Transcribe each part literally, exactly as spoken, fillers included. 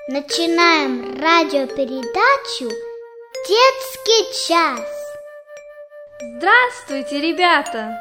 Начинаем радиопередачу «Детский час». Здравствуйте, ребята!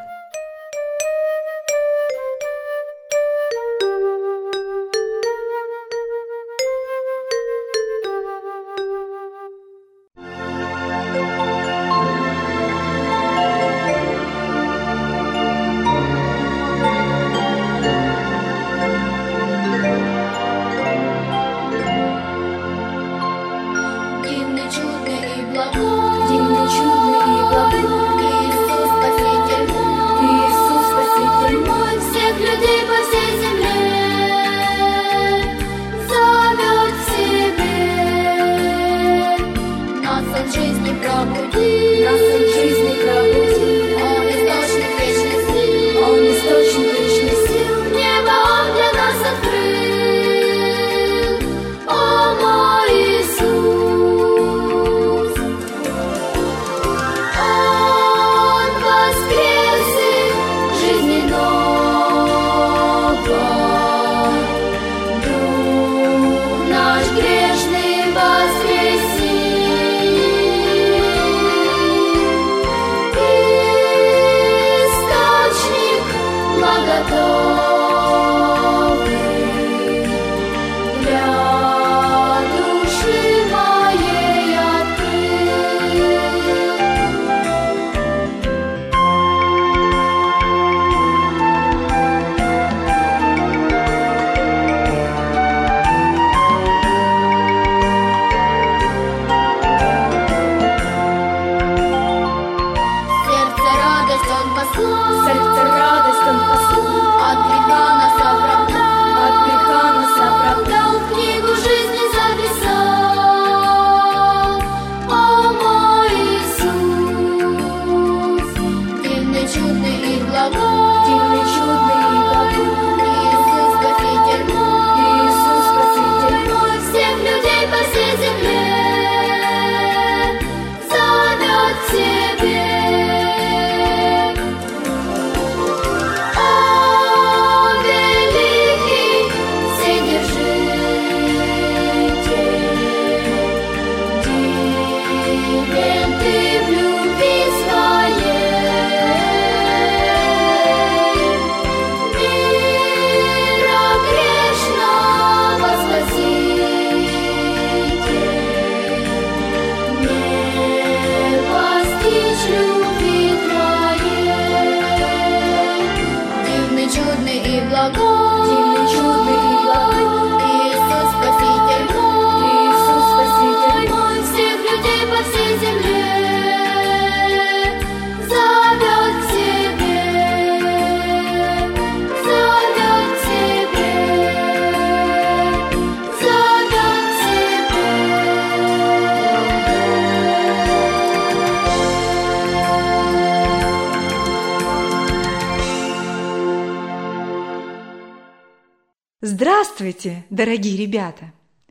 Здравствуйте, дорогие ребята!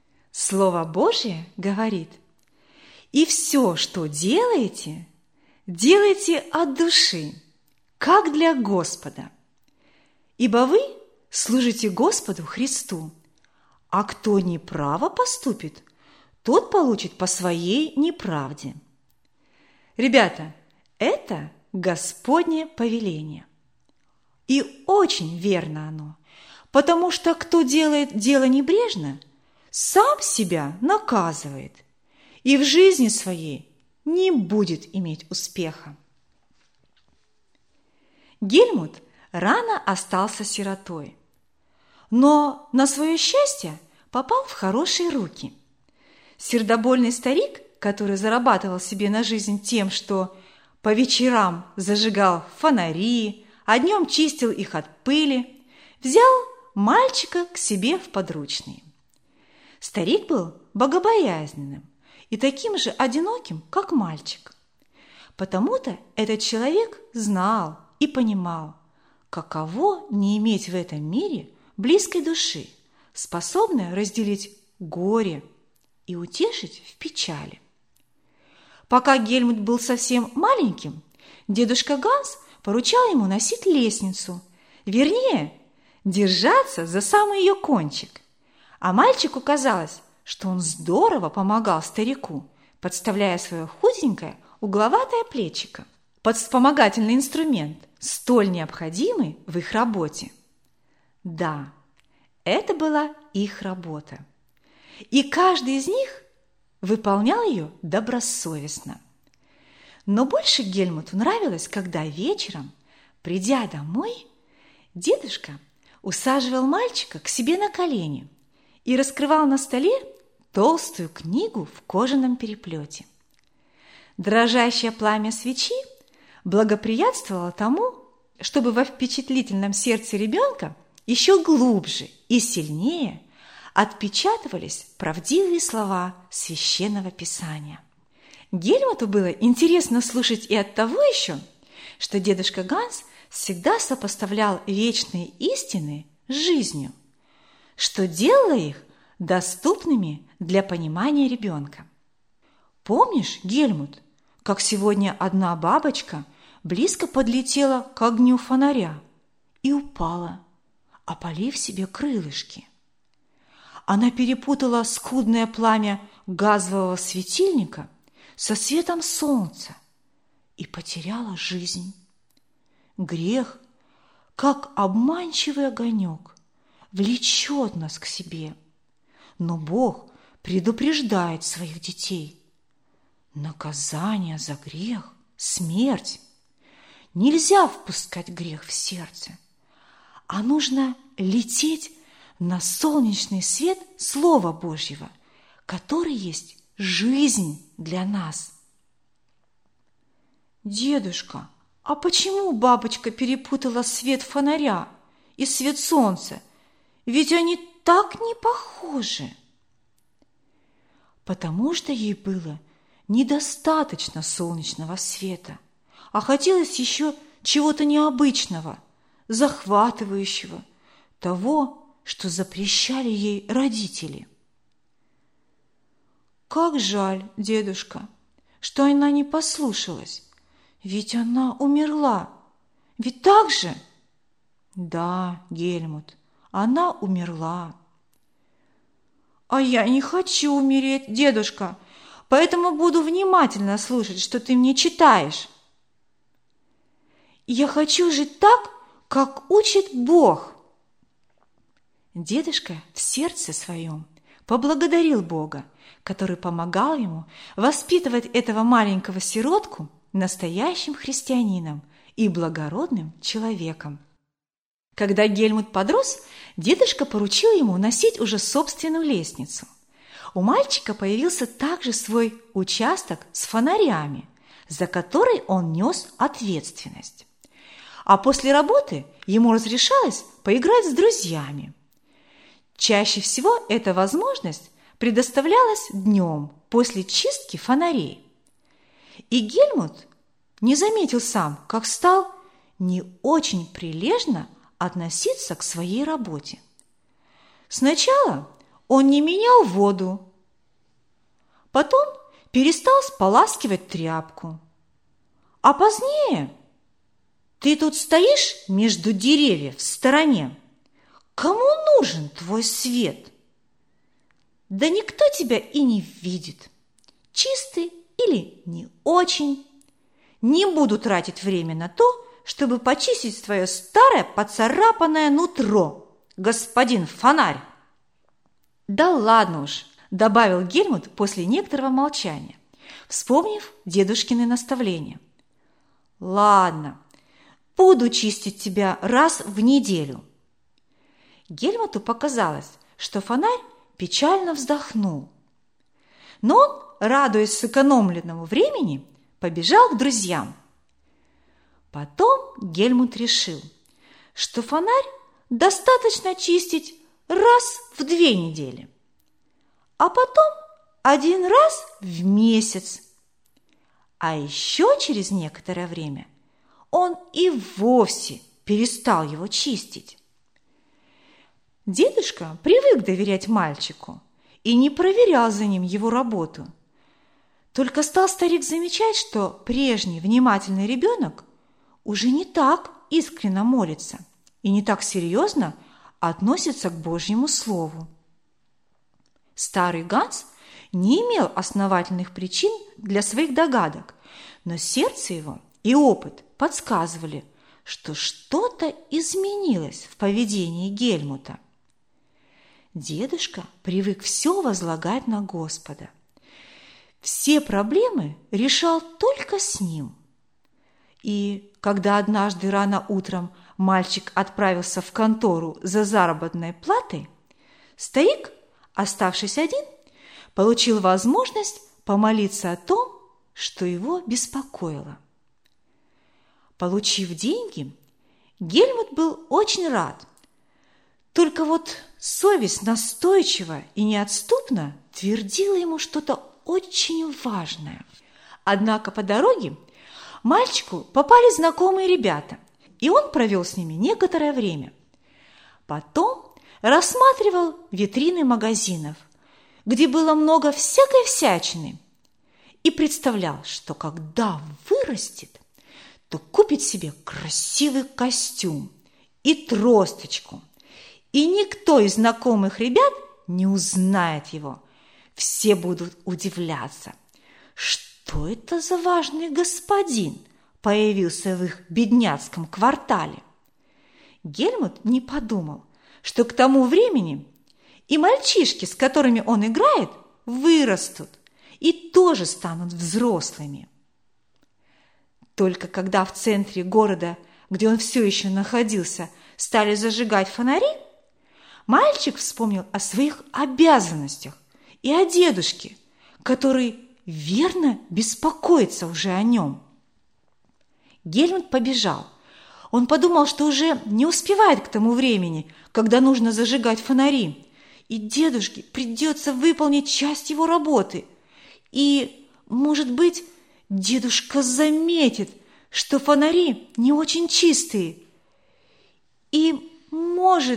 Слово Божье говорит: «И все, что делаете, делайте от души, как для Господа, ибо вы служите Господу Христу, а кто неправо поступит, тот получит по своей неправде». Ребята, это Господне повеление. И очень верно оно. Потому что кто делает дело небрежно, сам себя наказывает и в жизни своей не будет иметь успеха. Гельмут рано остался сиротой, но на свое счастье попал в хорошие руки. Сердобольный старик, который зарабатывал себе на жизнь тем, что по вечерам зажигал фонари, а днем чистил их от пыли, взял мальчика к себе в подручные. Старик был богобоязненным и таким же одиноким, как мальчик. Потому-то этот человек знал и понимал, каково не иметь в этом мире близкой души, способной разделить горе и утешить в печали. Пока Гельмут был совсем маленьким, дедушка Ганс поручал ему носить лестницу, вернее, держаться за самый ее кончик. А мальчику казалось, что он здорово помогал старику, подставляя свое худенькое угловатое плечико под вспомогательный инструмент, столь необходимый в их работе. Да, это была их работа, и каждый из них выполнял ее добросовестно. Но больше Гельмуту нравилось, когда вечером, придя домой, дедушка усаживал мальчика к себе на колени и раскрывал на столе толстую книгу в кожаном переплете. Дрожащее пламя свечи благоприятствовало тому, чтобы во впечатлительном сердце ребенка еще глубже и сильнее отпечатывались правдивые слова Священного Писания. Гельмуту было интересно слушать и от того еще, что дедушка Ганс всегда сопоставлял вечные истины с жизнью, что делало их доступными для понимания ребенка. Помнишь, Гельмут, как сегодня одна бабочка близко подлетела к огню фонаря и упала, опалив себе крылышки? Она перепутала скудное пламя газового светильника со светом солнца и потеряла жизнь. Грех, как обманчивый огонек, влечет нас к себе, но Бог предупреждает своих детей. Наказание за грех – смерть. Нельзя впускать грех в сердце, а нужно лететь на солнечный свет Слова Божьего, который есть жизнь для нас. Дедушка, а почему бабочка перепутала свет фонаря и свет солнца? Ведь они так не похожи. Потому что ей было недостаточно солнечного света, а хотелось еще чего-то необычного, захватывающего, того, что запрещали ей родители. Как жаль, дедушка, что она не послушалась, ведь она умерла. Ведь так же? Да, Гельмут, она умерла. А я не хочу умереть, дедушка, поэтому буду внимательно слушать, что ты мне читаешь. Я хочу жить так, как учит Бог. Дедушка в сердце своем поблагодарил Бога, который помогал ему воспитывать этого маленького сиротку настоящим христианином и благородным человеком. Когда Гельмут подрос, дедушка поручил ему носить уже собственную лестницу. У мальчика появился также свой участок с фонарями, за который он нес ответственность. А после работы ему разрешалось поиграть с друзьями. Чаще всего эта возможность предоставлялась днем после чистки фонарей. И Гельмут не заметил сам, как стал не очень прилежно относиться к своей работе. Сначала он не менял воду, потом перестал споласкивать тряпку, а позднее: «Ты тут стоишь между деревьев в стороне. Кому нужен твой свет? Да никто тебя и не видит. Чистый или не очень. Не буду тратить время на то, чтобы почистить твое старое поцарапанное нутро, господин фонарь». «Да ладно уж», – добавил Гельмут после некоторого молчания, вспомнив дедушкины наставления. «Ладно, буду чистить тебя раз в неделю». Гельмуту показалось, что фонарь печально вздохнул. Но он, радуясь сэкономленному времени, побежал к друзьям. Потом Гельмут решил, что фонарь достаточно чистить раз в две недели, а потом один раз в месяц. А еще через некоторое время он и вовсе перестал его чистить. Дедушка привык доверять мальчику и не проверял за ним его работу. Только стал старик замечать, что прежний внимательный ребенок уже не так искренно молится и не так серьезно относится к Божьему Слову. Старый Ганс не имел основательных причин для своих догадок, но сердце его и опыт подсказывали, что что-то изменилось в поведении Гельмута. Дедушка привык все возлагать на Господа. Все проблемы решал только с ним. И когда однажды рано утром мальчик отправился в контору за заработной платой, старик, оставшись один, получил возможность помолиться о том, что его беспокоило. Получив деньги, Гельмут был очень рад. Только вот совесть настойчиво и неотступно твердила ему что-то очень важное. Однако по дороге мальчику попали знакомые ребята, и он провел с ними некоторое время. Потом рассматривал витрины магазинов, где было много всякой всячины, и представлял, что когда вырастет, то купит себе красивый костюм и тросточку, и никто из знакомых ребят не узнает его. Все будут удивляться, что это за важный господин появился в их бедняцком квартале. Гельмут не подумал, что к тому времени и мальчишки, с которыми он играет, вырастут и тоже станут взрослыми. Только когда в центре города, где он все еще находился, стали зажигать фонари, мальчик вспомнил о своих обязанностях и о дедушке, который верно беспокоится уже о нем. Гельмут побежал. Он подумал, что уже не успевает к тому времени, когда нужно зажигать фонари, и дедушке придется выполнить часть его работы. И, может быть, дедушка заметит, что фонари не очень чистые. И, может,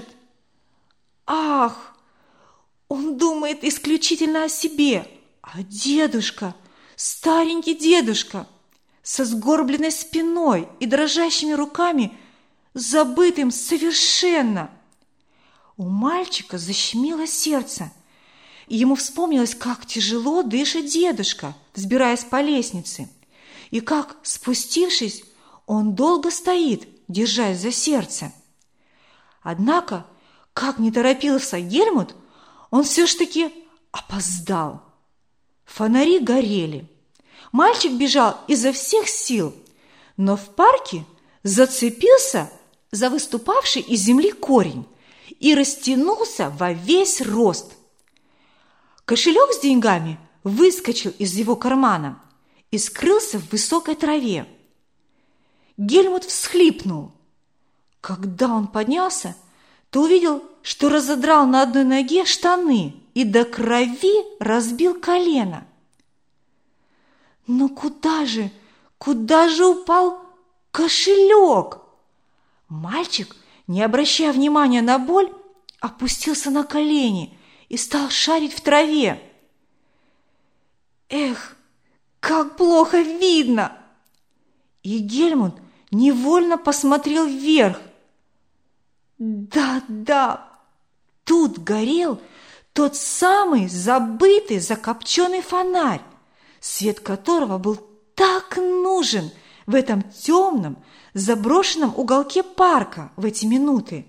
ах, он думает исключительно о себе, а дедушка, старенький дедушка, со сгорбленной спиной и дрожащими руками, забытым совершенно. У мальчика защемило сердце. Ему вспомнилось, как тяжело дышит дедушка, взбираясь по лестнице, и как, спустившись, он долго стоит, держась за сердце. Однако, как не торопился Гельмут, он все ж таки опоздал. Фонари горели. Мальчик бежал изо всех сил, но в парке зацепился за выступавший из земли корень и растянулся во весь рост. Кошелек с деньгами выскочил из его кармана и скрылся в высокой траве. Гельмут всхлипнул. Когда он поднялся, то увидел, что разодрал на одной ноге штаны и до крови разбил колено. Но куда же, куда же упал кошелек? Мальчик, не обращая внимания на боль, опустился на колени и стал шарить в траве. Эх, как плохо видно! И Гельмут невольно посмотрел вверх. Да-да, тут горел тот самый забытый закопченный фонарь, свет которого был так нужен в этом темном, заброшенном уголке парка в эти минуты.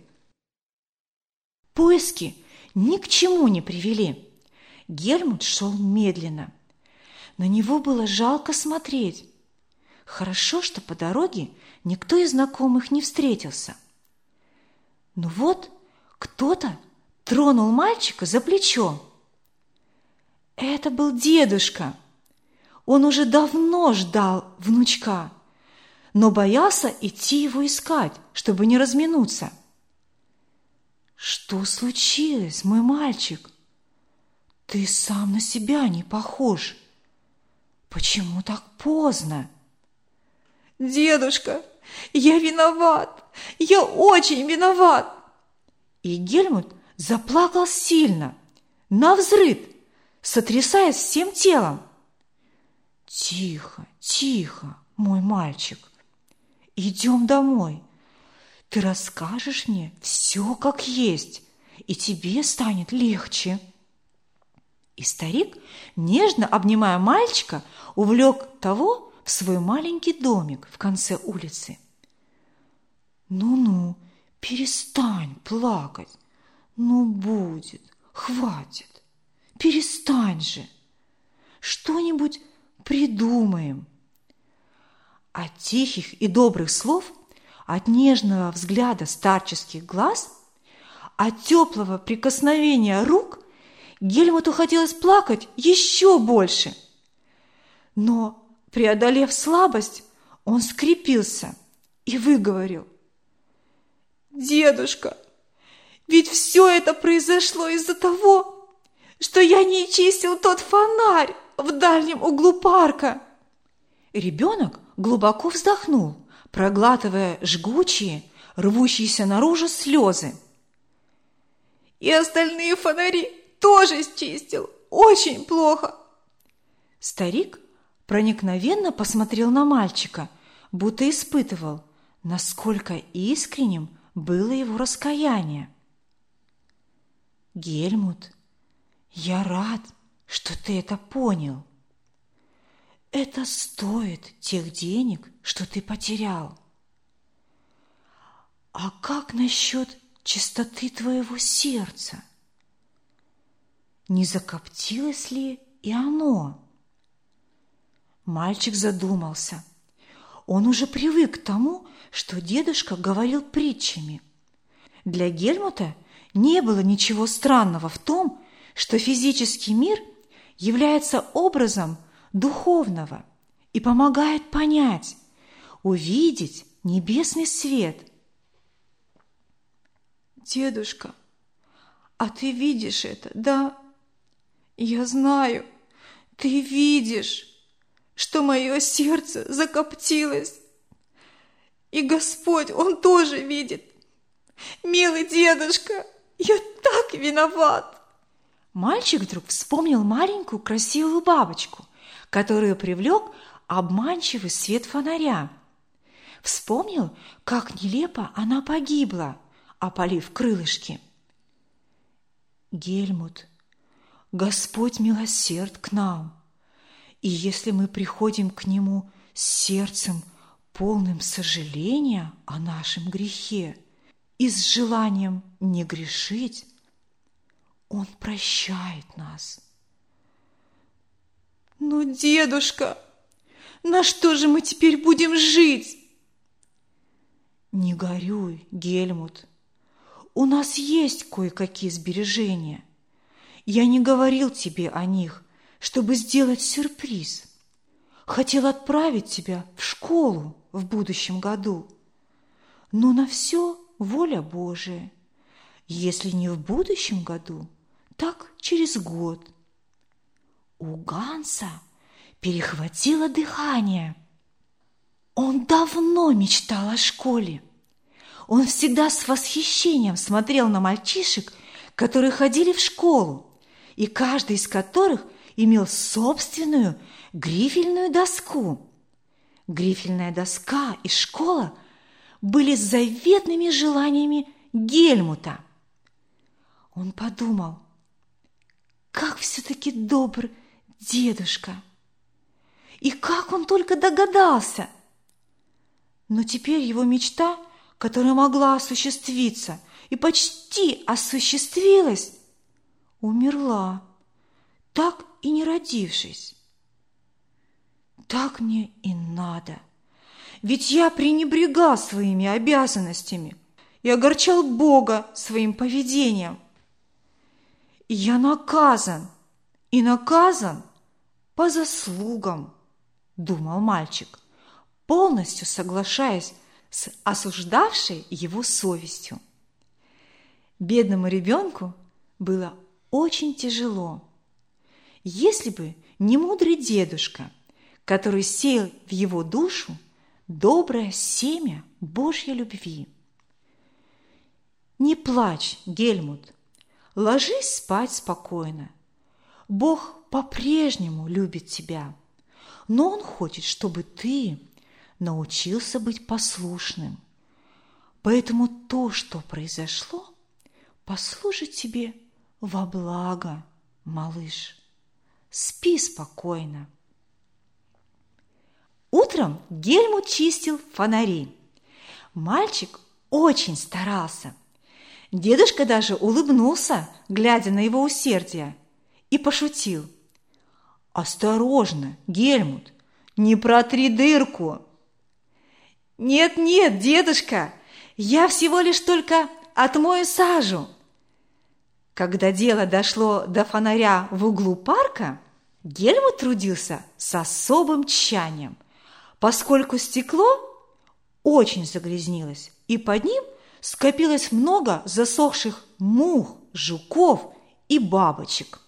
Поиски ни к чему не привели. Гельмут шел медленно. На него было жалко смотреть. Хорошо, что по дороге никто из знакомых не встретился. Но вот кто-то тронул мальчика за плечо. Это был дедушка. Он уже давно ждал внучка, но боялся идти его искать, чтобы не разминуться. «Что случилось, мой мальчик? Ты сам на себя не похож. Почему так поздно?» «Дедушка, я виноват, я очень виноват!» И Гельмут заплакал сильно, навзрыд, сотрясаясь всем телом. «Тихо, тихо, мой мальчик, идем домой. Ты расскажешь мне все как есть, и тебе станет легче». И старик, нежно обнимая мальчика, увлек того в свой маленький домик в конце улицы. «Ну-ну, перестань плакать. Ну, будет, хватит. Перестань же. Что-нибудь придумаем». От тихих и добрых слов, от нежного взгляда старческих глаз, от теплого прикосновения рук Гельмуту хотелось плакать еще больше. Но, преодолев слабость, он скрепился и выговорил: «Дедушка, ведь все это произошло из-за того, что я не чистил тот фонарь в дальнем углу парка». Ребенок глубоко вздохнул, проглатывая жгучие, рвущиеся наружу слезы. «И остальные фонари тоже счистил. Очень плохо». Старик проникновенно посмотрел на мальчика, будто испытывал, насколько искренним было его раскаяние. «Гельмут, я рад, что ты это понял. Это стоит тех денег, что ты потерял. А как насчет чистоты твоего сердца? Не закоптилось ли и оно?» Мальчик задумался. Он уже привык к тому, что дедушка говорил притчами. Для Гельмута не было ничего странного в том, что физический мир является образом духовного и помогает понять, увидеть небесный свет. «Дедушка, а ты видишь это, да? Я знаю, ты видишь, что мое сердце закоптилось. И Господь, Он тоже видит. Милый дедушка, я так виноват». Мальчик вдруг вспомнил маленькую красивую бабочку, которую привлек обманчивый свет фонаря. Вспомнил, как нелепо она погибла, опалив крылышки. «Гельмут, Господь милосерд к нам, и если мы приходим к Нему с сердцем, полным сожаления о нашем грехе и с желанием не грешить, Он прощает нас». «Но, дедушка, на что же мы теперь будем жить?» «Не горюй, Гельмут. У нас есть кое-какие сбережения. Я не говорил тебе о них, чтобы сделать сюрприз. Хотел отправить тебя в школу в будущем году. Но на все воля Божия. Если не в будущем году, так через год». У Ганса перехватило дыхание. Он давно мечтал о школе. Он всегда с восхищением смотрел на мальчишек, которые ходили в школу, и каждый из которых имел собственную грифельную доску. Грифельная доска и школа были заветными желаниями Гельмута. Он подумал, как все-таки добр дедушка, и как он только догадался. Но теперь его мечта, которая могла осуществиться и почти осуществилась, умерла, так и не родившись. Так мне и надо, ведь я пренебрегал своими обязанностями и огорчал Бога своим поведением. И я наказан, и наказан по заслугам, думал мальчик, полностью соглашаясь с осуждавшей его совестью. Бедному ребенку было очень тяжело. Если бы не мудрый дедушка, который сеял в его душу доброе семя Божьей любви. Не плачь, Гельмут, ложись спать спокойно. Бог по-прежнему любит тебя, но Он хочет, чтобы ты научился быть послушным. Поэтому то, что произошло, послужит тебе во благо, малыш. спи спокойно. Утром Гельмут чистил фонари. Мальчик очень старался. Дедушка даже улыбнулся, глядя на его усердие, и пошутил: «Осторожно, Гельмут, не протри дырку!» «Нет-нет, дедушка, я всего лишь только отмою сажу». Когда дело дошло до фонаря в углу парка, Гельмут трудился с особым тщанием, поскольку стекло очень загрязнилось, и под ним скопилось много засохших мух, жуков и бабочек.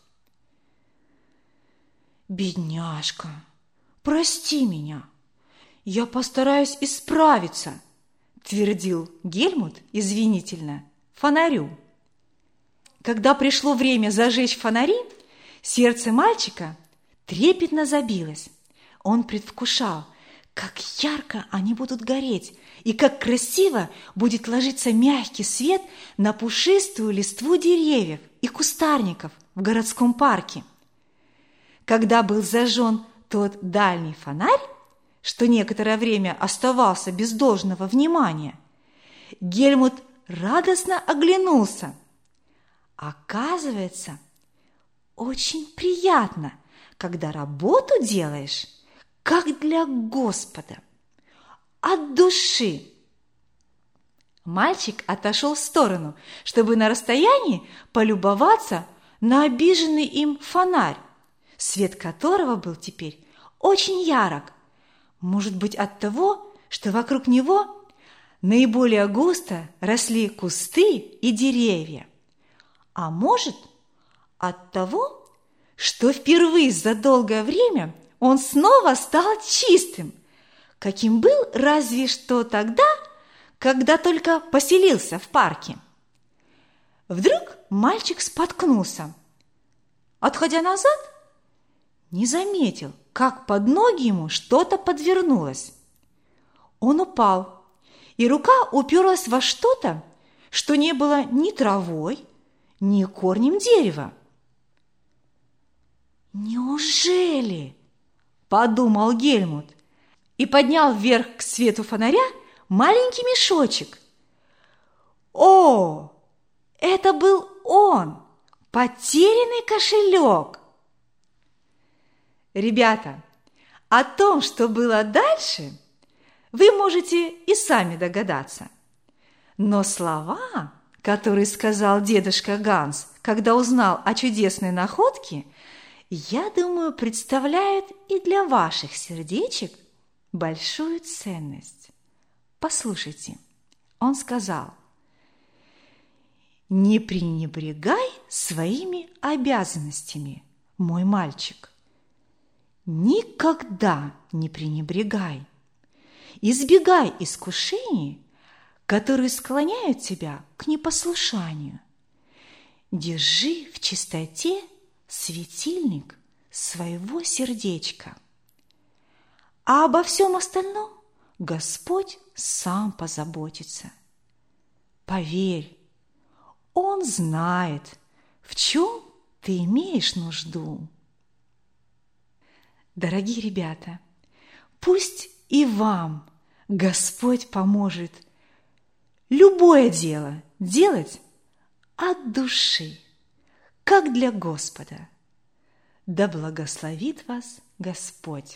«Бедняжка, прости меня, я постараюсь исправиться», – твердил Гельмут извинительно фонарю. Когда пришло время зажечь фонари, сердце мальчика трепетно забилось. Он предвкушал, как ярко они будут гореть и как красиво будет ложиться мягкий свет на пушистую листву деревьев и кустарников в городском парке. Когда был зажжен тот дальний фонарь, что некоторое время оставался без должного внимания, Гельмут радостно оглянулся. Оказывается, очень приятно, когда работу делаешь, как для Господа, от души. Мальчик отошел в сторону, чтобы на расстоянии полюбоваться на обиженный им фонарь, свет которого был теперь очень ярок, может быть, от того, что вокруг него наиболее густо росли кусты и деревья, а может, от того, что впервые за долгое время он снова стал чистым, каким был разве что тогда, когда только поселился в парке. Вдруг мальчик споткнулся. Отходя назад, не заметил, как под ноги ему что-то подвернулось. Он упал, и рука уперлась во что-то, что не было ни травой, ни корнем дерева. «Неужели?» – подумал Гельмут и поднял вверх к свету фонаря маленький мешочек. О, это был он, потерянный кошелек! Ребята, о том, что было дальше, вы можете и сами догадаться. Но слова, которые сказал дедушка Ганс, когда узнал о чудесной находке, я думаю, представляют и для ваших сердечек большую ценность. Послушайте, он сказал: «Не пренебрегай своими обязанностями, мой мальчик. Никогда не пренебрегай. Избегай искушений, которые склоняют тебя к непослушанию. Держи в чистоте светильник своего сердечка. А обо всем остальном Господь сам позаботится. Поверь, Он знает, в чем ты имеешь нужду». Дорогие ребята, пусть и вам Господь поможет любое дело делать от души, как для Господа. Да благословит вас Господь!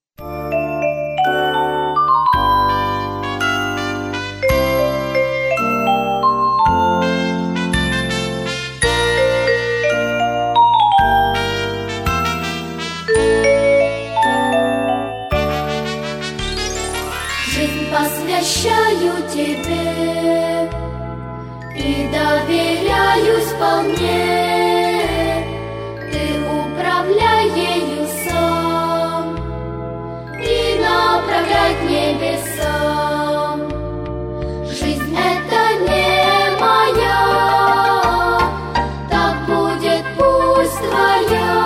Посвящаю тебе и доверяюсь вполне. Ты управляй ею сам и направляй к небесам. Жизнь это не моя, так будет пусть твоя.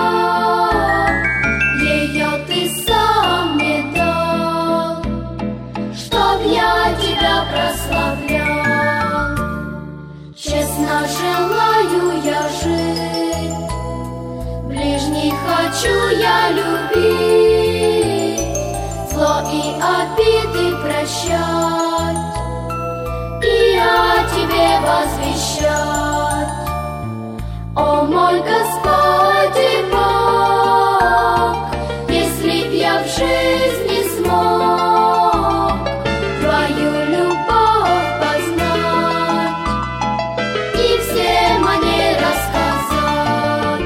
Ее ты сам мне дал, чтоб я тебя прославлял. Честно желаю я жить Ближних хочу я любить, зло и обиды прощать, и о тебе возвещать. О мой Господи Бог, если б я в жизни смог Твою любовь познать и всем о ней рассказать.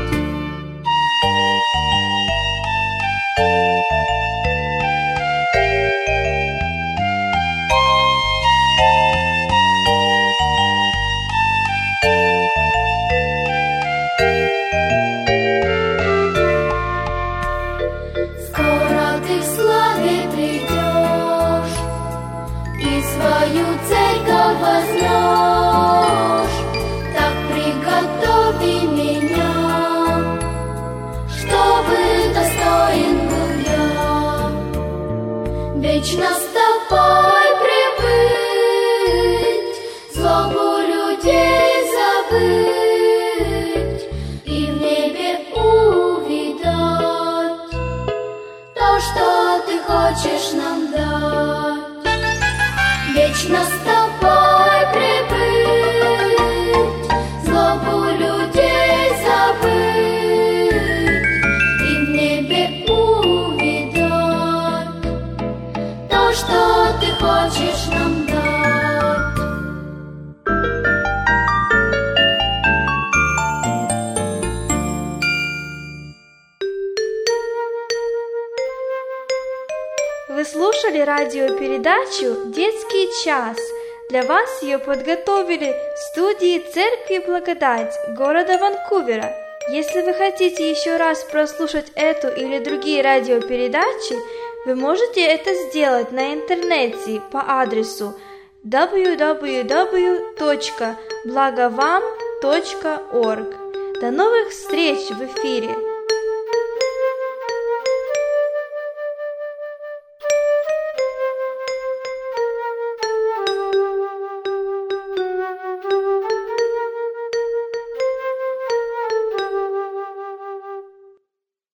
Скоро ты в славе придешь и свою церковь возьмешь, так приготови меня, чтобы достоин был я вечно с тобой пребыть, злобу людей забыть и в небе увидать то, что ты хочешь нам дать. Вечно с тобой пребыть, злобу людей забыть и в небе увидать то, что ты хочешь нам дать. Вы слушали радиопередачу «Детский час». Для вас ее подготовили в студии Церкви Благодать города Ванкувера. Если вы хотите еще раз прослушать эту или другие радиопередачи, вы можете это сделать на интернете по адресу дабл ю дабл ю дабл ю точка благовам точка орг. До новых встреч в эфире!